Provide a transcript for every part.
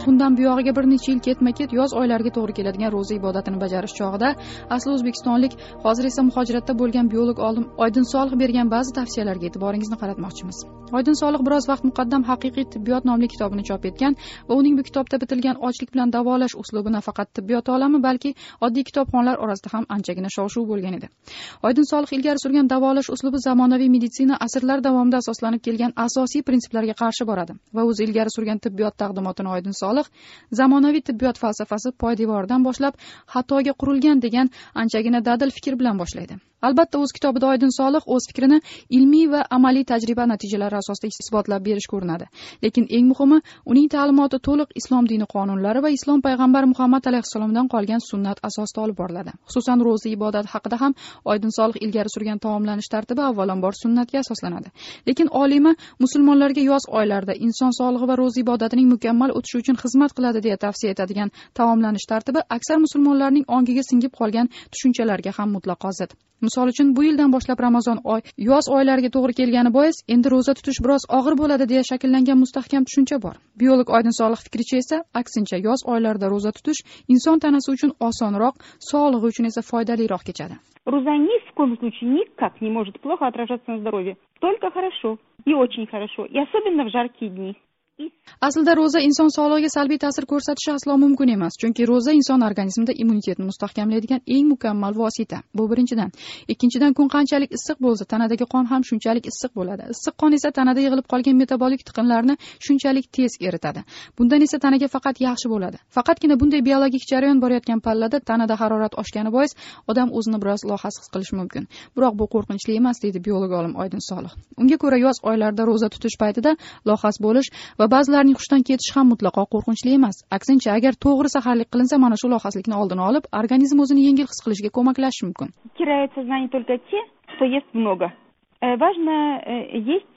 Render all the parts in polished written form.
Undan buyog'iga bir necha yil ketma-ket yoz oylariga to'g'ri keladigan ro'za ibodatini bajarish chog'ida asli o'zbekistonlik, hozir esa muhojiratda bo'lgan biolog olim Oydin Solih bergan ba'zi tavsiyalarga e'tiboringizni qaratmoqchimiz. Oydin Solih biroz vaqt muqaddam Haqiqiy tibbiyot nomli kitobini chop etgan va uning bu kitobda bitilgan ochlik bilan davolash uslubi nafaqat tibbiyot olami, balki oddiy kitobxonlar orasida ham anchagina shov-shuv bo'lgan edi. Oydin Solih ilgari surgan davolash uslubi zamonaviy meditsina asrlar davomida asoslanib kelgan asosiy prinsiplarga qarshi boradi va o'zi ilgari surgan tibbiyot taqdimotini Oydin Solih zamonaviy tibbiyot falsafasi poydevoridan boshlab xatoga qurilgan degan anchagina dadil fikr bilan boshlaydi. Albatta, o'z kitobida Oydin Solih o'z fikrini ilmiy va amaliy tajriba natijalari asosida isbotlab berishga urinadi. Lekin eng muhimi, uning ta'limoti to'liq islom dini qonunlari va islom payg'ambari Muhammad alayhissalomdan qolgan sunnat asosida olib boriladi. Xususan, ro'za ibodati haqida ham Oydin Solih ilgari surgan taomlanish tartibi avvalambor sunnatga asoslanadi. Lekin olima musulmonlarga yoz oylarida inson sog'lig'i va ro'za ibodatining mukammal o'tishi uchun xizmat qiladi deya tavsiya etadigan taomlanish tartibi aksar musulmonlarning ongiga singib qolgan tushunchalarga ham mutlaqo zid. Misol uchun, bu yildan boshlab Ramazon yoz oylariga to'g'ri kelgani bois endi ro'za tutish biroz og'ir bo'ladi deya shakllangan mustahkam tushuncha bor. Biolog Oydin Solih fikricha esa aksincha, yoz oylarida ro'za tutish inson tanasi uchun osonroq, sog'lig'i uchun esa foydaliroq kechadi. Ro'za ни в коем случае никак не может плохо отражаться на здоровье. Только хорошо и очень хорошо, и особенно в жаркие дни. Aslida ro'za inson sog'lig'iga salbiy ta'sir ko'rsatishi aslo mumkin emas, chunki ro'za inson organizmida immunitetni mustahkamlaydigan eng mukammal vosita. Bu birinchidan. Ikkinchidan, kun qanchalik issiq bo'lsa, tanadagi qon ham shunchalik issiq bo'ladi. Issiq qon esa tanada yig'ilib qolgan metabolik tiqinlarni shunchalik tez eritadi. Bundan esa tanaga faqat yaxshi bo'ladi. Faqatgina bunday biologik jarayon borayotgan pallada tanada harorat oshgani bois odam o'zini biroz lohas his qilishi mumkin. Biroq bu qo'rqinchli emas, deydi biolog olim Oydin Solih. Unga ko'ra, yoz oylarida ro'za tutish paytida lohas bo'lish va ba'zilarning hushdan ketish ham mutlaqo qo'rqinchli emas. Aksincha, agar to'g'ri saharlik qilinsa, mana shu lohaslikni oldini olib, organizm o'zini yengil his qilishiga ko'maklashishi mumkin. Теряют сознание только те, кто ест много. Важно есть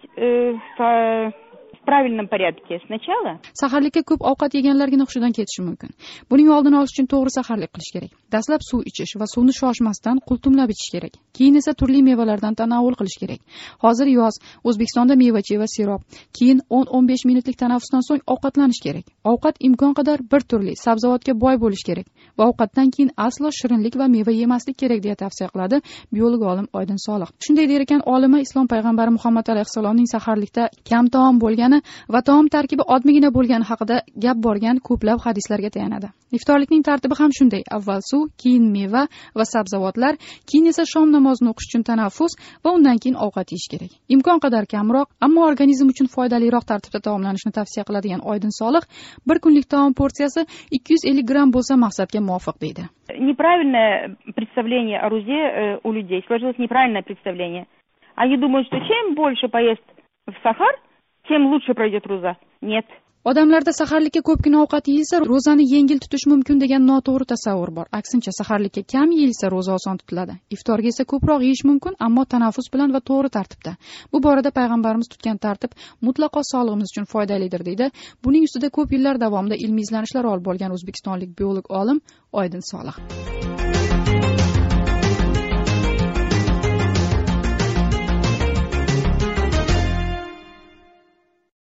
в правильном порядке сначала. Saharlikka ko'p ovqat yeganlargina hushidan ketishi mumkin. Buning oldini olish uchun to'g'ri saharlik qilish kerak. Dastlab suv ichish va suvni shoshmasdan qultumlab ichish kerak. Keyin esa turli mevalardan tanovul qilish kerak. Hozir yoz, O'zbekistonda meva-cheva, sirob. Keyin 10-15 minutlik tanaffusdan so'ng ovqatlanish kerak. Ovqat imkon qadar bir turli sabzavotga boy bo'lish kerak va ovqatdan keyin aslo shirinlik va meva yemaslik kerak deya tavsiya qiladi biolog olim Oydin Solih. Shunday der ekan, olima islom payg'ambari Muhammad alayhissalomning saharlikda kam taom bo'lgani va taom tarkibi odmigina bo'lgani haqida gap borgan ko'plab hadislarga tayanadi. Iftorlikning tartibi ham shunday: avval suv, keyin meva va sabzavotlar, keyin esa shom namozini o'qish uchun tanaffus va undan keyin ovqat yeyish kerak. Imkon qadar kamroq, ammo organizm uchun foydaliroq tartibda taomlanishni tavsiya qiladigan Oydin Solih bir kunlik taom porsiyasi 250 gram bo'lsa maqsadga muvofiq deydi. Неправильное представление о розе у людей. Сложилось неправильное представление. Они думают, что чем больше поест в сахар, тем лучше пройдет роза. Нет. Odamlarda saharlikka ko'pgina ovqat yeyilsa, ro'zani yengil tutish mumkin degan noto'g'ri tasavvur bor. Aksincha, saharlikka kam yeyilsa, ro'za oson tutiladi. Iftorga esa ko'proq yeyish mumkin, ammo tanaffus bilan va to'g'ri tartibda. Bu borada payg'ambarimiz tutgan tartib mutlaqo sog'lig'imiz uchun foydalidir, deydi. Buning ustida ko'p yillar davomida ilmiy izlanishlar olib borgan o'zbekistonlik biolog olim Oydin Solih.